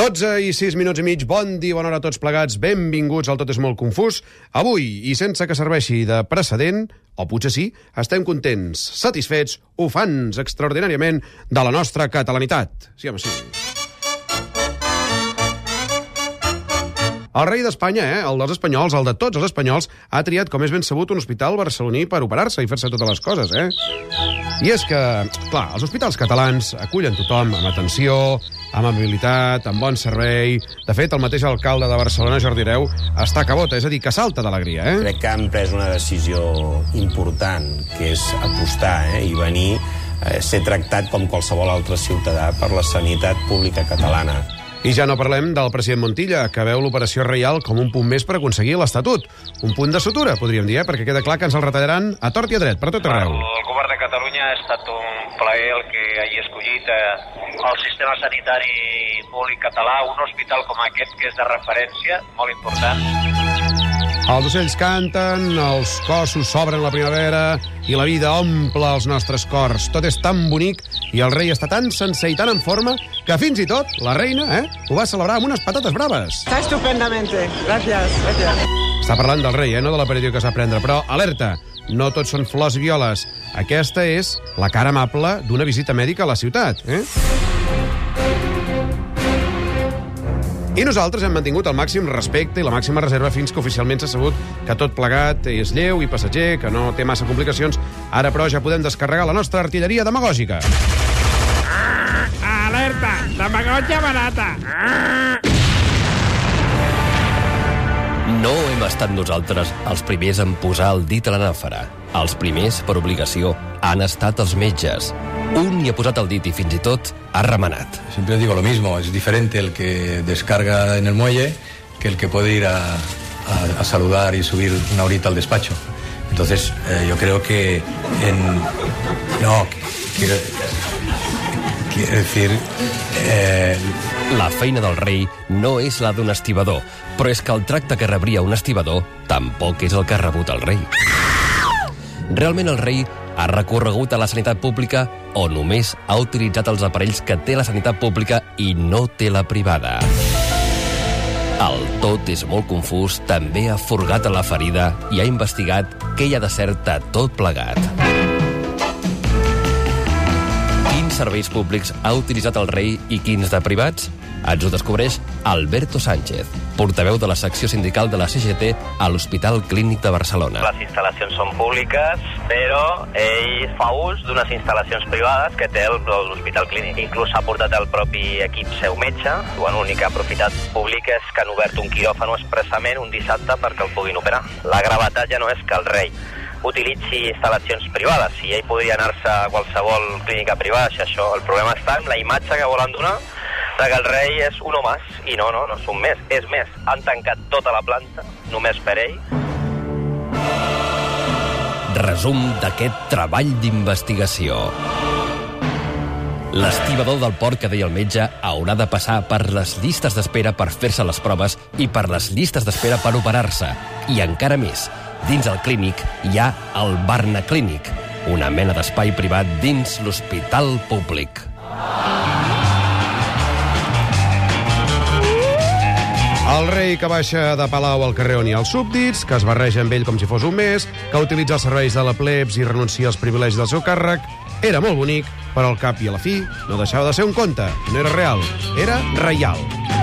12 i 6 minuts i mig, bon dia, bona hora a tots plegats, benvinguts al Tot és molt confús. Avui, i sense que serveixi de precedent, o potser sí, estem contents, satisfets, ufans extraordinàriament de la nostra catalanitat. Sí, home, sí. El rei d'Espanya, el dels espanyols, el de tots els espanyols, ha triat, com és ben sabut, un hospital barceloní per operar-se i fer-se totes les coses, I és que, clar, els hospitals catalans acullen tothom amb atenció, amb amabilitat, amb bon servei. De fet, el mateix alcalde de Barcelona, Jordi Hereu, està cabota, és a dir, que salta d'alegria, Crec que han pres una decisió important, que és apostar i venir a ser tractat com qualsevol altre ciutadà per la sanitat pública catalana. I ja no parlem del president Montilla, que veu l'operació reial com un punt més per aconseguir l'Estatut. Un punt de sutura, podríem dir, perquè queda clar que ens el retallaran a tort i a dret, per tot arreu. El govern de Catalunya ha estat un plaer el que hagi escollit el sistema sanitari públic català, un hospital com aquest, que és de referència, molt important. Els ocells canten, els cossos s'obren la primavera i la vida omple els nostres cors. Tot és tan bonic i el rei està tan sencer i tan en forma que fins i tot la reina ho va celebrar amb unes patates braves. Está estupendamente. Gracias, gracias. Està parlant del rei, no de l'aperitiu que s'ha de prendre. Però, alerta, no tots són flors i violes. Aquesta és la cara amable d'una visita mèdica a la ciutat, I nosaltres hem mantingut el màxim respecte i la màxima reserva fins que oficialment s'ha sabut que tot plegat és lleu i passatger, que no té massa complicacions. Ara, però, ja podem descarregar la nostra artilleria demagògica. Alerta! Demagògia barata! No hem estat nosaltres els primers en posar el dit a la nàfara. Els primers, per obligació, han estat els metges. Un hi ha posat el dit i fins i tot ha remenat. Siempre digo lo mismo, es diferente el que descarga en el muelle que el que puede ir a saludar y subir una horita al despacho. Entonces, yo creo que quiero decir... La feina del rei no és la d'un estibador, però és que el tracte que rebria un estibador tampoc és el que ha rebut el rei. Realment el rei ha recorregut a la sanitat pública o només ha utilitzat els aparells que té la sanitat pública i no té la privada. El Tot és molt confús també ha furgat a la ferida i ha investigat què hi ha de cert a tot plegat. Quins serveis públics ha utilitzat el rei i quins de privats? Ens ho descobreix Alberto Sánchez, portaveu de la secció sindical de la CGT a l'Hospital Clínic de Barcelona. Les instal·lacions són públiques, però ell fa ús d'unes instal·lacions privades que té l'Hospital Clínic. Inclús ha portat el propi equip seu metge. L'únic que ha aprofitat públic és que han obert un quiròfano expressament un dissabte perquè el puguin operar. La gravetat ja no és que el rei utilitzi instal·lacions privades. Si ell podria anar-se a qualsevol clínica privada, això, el problema està en la imatge que volen donar que el rei és un home, i no és un més, és més. Han tancat tota la planta, només per ell. Resum d'aquest treball d'investigació. L'estibador del port que deia el metge haurà de passar per les llistes d'espera per fer-se les proves i per les llistes d'espera per operar-se. I encara més, dins el clínic hi ha el Barnaclínic, una mena d'espai privat dins l'hospital públic. El rei que baixa de palau al carrer on hi ha els súbdits, que es barreja amb ell com si fos un més, que utilitza els serveis de la plebs i renuncia als privilegis del seu càrrec, era molt bonic, però al cap i a la fi no deixava de ser un conte. No era real, era reial.